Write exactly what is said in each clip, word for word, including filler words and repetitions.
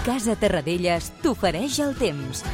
Casa Terradellas t'ofereix el temps.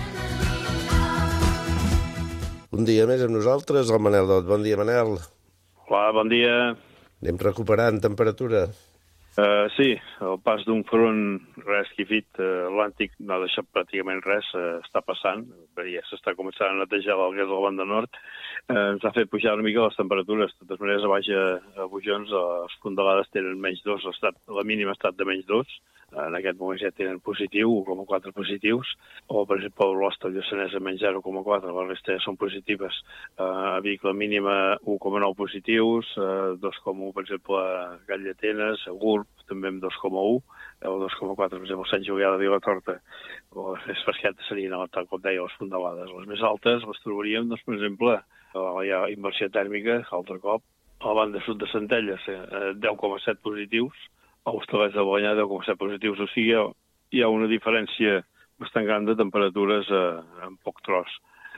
Un dia més amb nosaltres, el Manel Dot. Bon dia, Manel. Hola, bon dia. Anem recuperant temperatura. Uh, sí, el pas d'un front reesquifit uh, atlàntic no ha deixat pràcticament res, uh, està passant, ja s'està començant a netejar el que és la banda nord, uh, ens ha fet pujar una mica les temperatures, de totes maneres a baix a, a Bujons les fondalades tenen menys dos, l'estat, la mínima ha estat de menys dos, uh, en aquest moment ja tenen positiu, u coma quatre positius, o per exemple l'Hoste Lluçanès a menys zero coma quatre, la resta ja són positives, uh, a Vic la mínima u coma nou positius, uh, dos coma u per exemple a Gallatenes, a Gurb, també amb dos coma u, el dos coma quatre, per exemple, Sant Julià de Vilatorta, o les fresquetes serien, tal com deia, les fondalades. Les més altes les trobaríem, doncs, per exemple, hi ha inversió tèrmica, altre cop, a la banda sud de Centelles, eh, deu coma set positius, a Hostalets de Balenyà, deu coma set positius, o sigui, hi ha una diferència bastant gran de temperatures eh, en poc tros.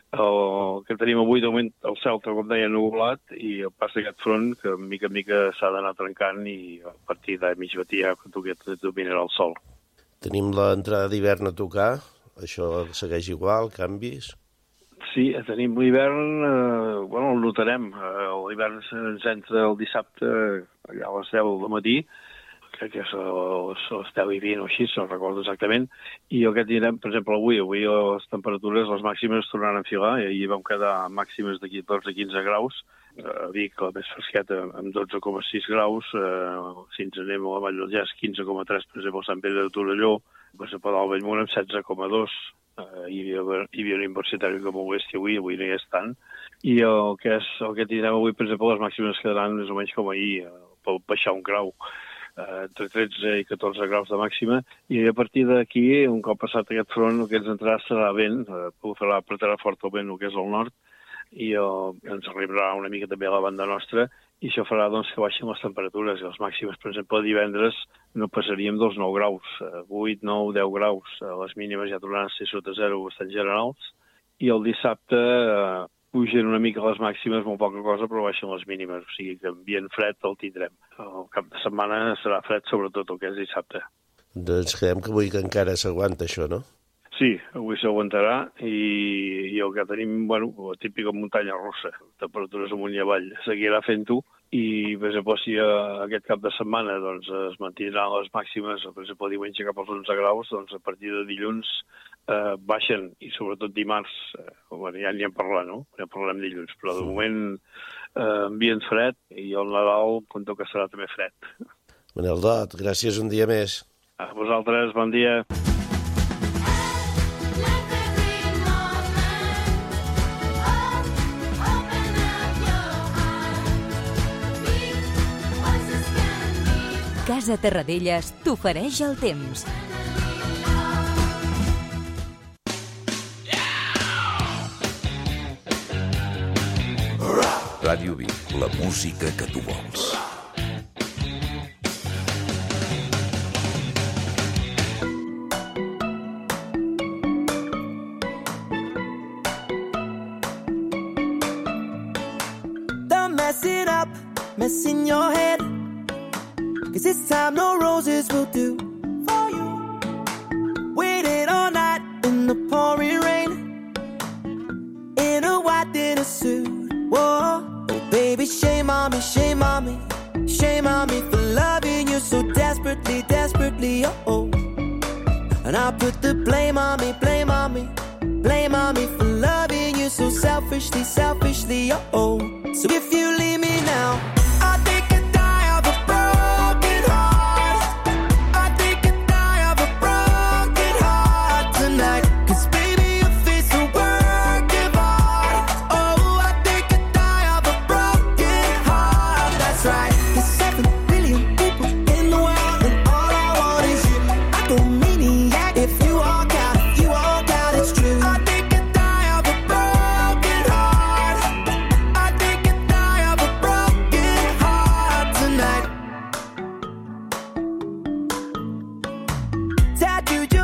El que tenim avui, de moment, el cel, com deia, nuvolat, i el pas d'aquest front, que mica en mica s'ha d'anar trencant, i a partir de mig matí ja dominarà el sol. Tenim l'entrada d'hivern a tocar, això segueix igual, canvis? Sí, tenim l'hivern, eh, bueno, el notarem, eh, l'hivern ens entra el dissabte allà a les deu del matí, crec que és a les deu i vint o així, no recordo exactament, i el que tindrem, per exemple, avui, avui les temperatures, les màximes es tornaran a enfilar, i ahir vam quedar màximes de catorze a quinze graus, a Vic, la més fresqueta, amb dotze coma sis graus, eh, si ens anem a la Vall del Ges, quinze coma tres, per exemple, a Sant Pere de Torelló, per exemple, a Bellmunt, amb setze coma dos, eh, hi, havia, hi havia una inversió tèrmica molt bèstia avui, avui no hi és tant, i el que, és, el que tindrem avui, per exemple, les màximes quedaran més o menys com ahir, eh, per baixar un grau, entre tretze i catorze graus de màxima, i a partir d'aquí, un cop passat aquest front, el que ens entrarà serà vent, farà apretarà fort el vent, el que és el nord, i el, ens arribarà una mica també a la banda nostra, i això farà doncs, que baixin les temperatures, i les màximes, per exemple, divendres no passaríem dels nou graus, vuit, nou, deu graus, les mínimes ja tornaran a ser sota zero bastant generals, i el dissabte pugen una mica les màximes, molt poca cosa, però baixen les mínimes, o sigui que ambient fred el tindrem. El cap de setmana serà fred, sobretot el que és dissabte. Doncs creiem que avui que encara s'aguanta això, no? Sí, avui s'aguantarà, i, i el que tenim, bueno, la típica muntanya russa, temperatures amunt i avall, seguirà fent-ho, i, per exemple, si aquest cap de setmana doncs, es mantindran les màximes, per exemple, diumenge cap als onze graus, doncs a partir de dilluns eh, baixen, i sobretot dimarts, eh, bueno, ja n'hi hem parlat, no? Ja parlem dilluns, però de moment eh, ambient fred, i el Nadal compto que serà també fred. Manel Dot, gràcies un dia més. A vosaltres, bon dia. Casa Terradellas t'ofereix el temps. Ràdio Vic, la música que tu vols. Don't mess it up, mess in your head. Cause this time no roses will do for you. Waited all night in the pouring rain, in a white dinner suit. Whoa, oh baby, shame on me, shame on me, shame on me for loving you so desperately, desperately, oh, oh. And I put the blame on me, blame on me, blame on me for loving you so selfishly, selfishly, oh, oh. So if you leave me now, I think I'd die of a broken heart. I think I'd die of a broken heart tonight. Cause baby, your face a work of art. Oh, I think I'd die of a broken heart. That's right. There's seven billion people in the world, and all I want is you. I go maniac if you walk out, if you walk out, it's true. I think I'd die of a broken heart. I think I'd die of a broken heart tonight. Tattooed your